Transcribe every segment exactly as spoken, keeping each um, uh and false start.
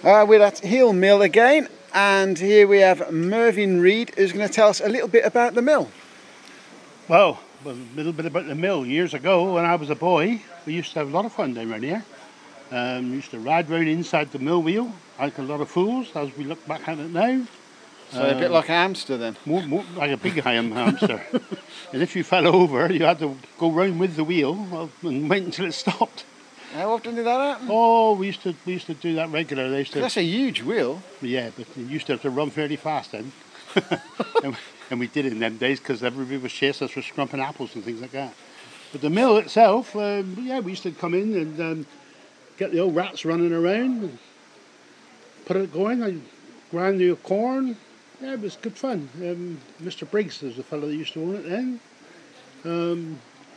Uh, we're at Hill Mill again, and here we have Mervyn Reid, who's going to tell us a little bit about the mill. Well, a little bit about the mill. Years ago, when I was a boy, we used to have a lot of fun down around here. Um, we used to ride round inside the mill wheel, like a lot of fools, as we look back at it now. So um, a bit like a hamster then? More, more like a big ham hamster. And if you fell over, you had to go round with the wheel and wait until it stopped. How often did that happen? Oh, we used to we used to do that regularly. Used to, That's a huge wheel. Yeah, but you used to have to run fairly fast then. and, and we did it in them days because everybody was chasing us for scrumping apples and things like that. But the mill itself, um, yeah, we used to come in and um, get the old rats running around, and put it going. I grind the corn. Yeah, it was good fun. Um, Mister Briggs was the fellow that used to own it then. Um,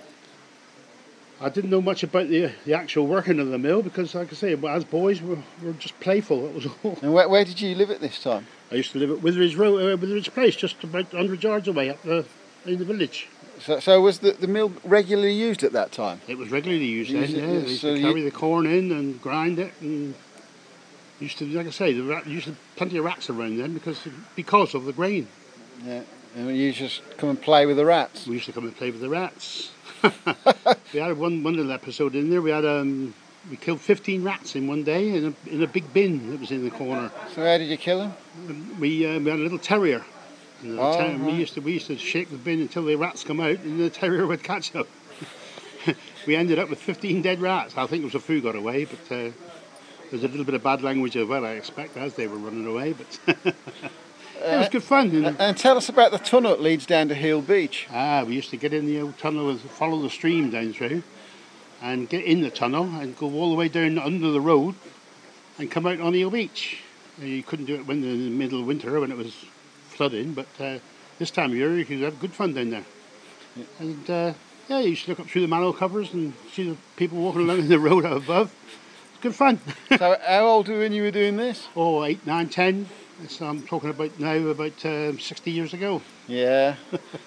I didn't know much about the the actual working of the mill because, like I say, as boys we were just playful. That was all. And where, where did you live at this time? I used to live at Witheridge Road, uh, Witheridge Place, just about one hundred yards away up the in the village. So, so was the, the mill regularly used at that time? It was regularly used then. Used it, Yeah, they used so to carry you... the corn in and grind it, and used to, like I say, the rat, used to plenty of rats around then because because of the grain. Yeah, and you just come and play with the rats. We used to come and play with the rats. We had one one little episode in there. We had um we killed fifteen rats in one day in a in a big bin that was in the corner. So how did you kill them? Um, we uh, we had a little terrier. And the oh, ter- right. We used to we used to shake the bin until the rats come out, and the terrier would catch up. We ended up with fifteen dead rats. I think it was a few got away, but uh, there's a little bit of bad language as well, I expect, as they were running away. But it was good fun. And, uh, and tell us about the tunnel that leads down to Hill Beach. Ah, we used to get in the old tunnel and follow the stream down through, and get in the tunnel and go all the way down under the road, and come out on Hill Beach. You couldn't do it when in the middle of winter when it was flooding, but uh, this time of year you could have good fun down there. Yeah. And uh, yeah, you used to look up through the manhole covers and see the people walking along the road up above. It's good fun. So how old were you when you were doing this? Oh, eight, nine, ten. So I'm talking about now about um, sixty years ago. Yeah.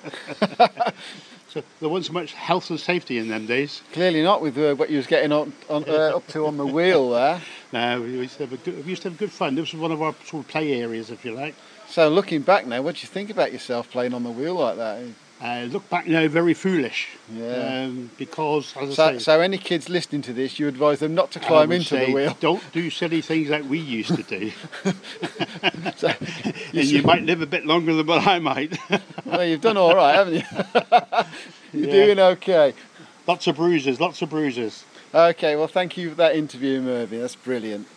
So there wasn't so much health and safety in them days. Clearly not with uh, what you was getting on, on uh, up to on the wheel there. No, we used to have a good, we used to have good fun. This was one of our sort of play areas, if you like. So looking back now, what do you think about yourself playing on the wheel like that? I uh, look back now, very foolish. Yeah. Um, because, as so, I say... So any kids listening to this, you advise them not to climb into say, the wheel. Don't do silly things like we used to do. So, you and you might live a bit longer than what I might. Well, you've done all right, haven't you? You're yeah. doing okay. Lots of bruises, lots of bruises. Okay, well, thank you for that interview, Mervyn. That's brilliant.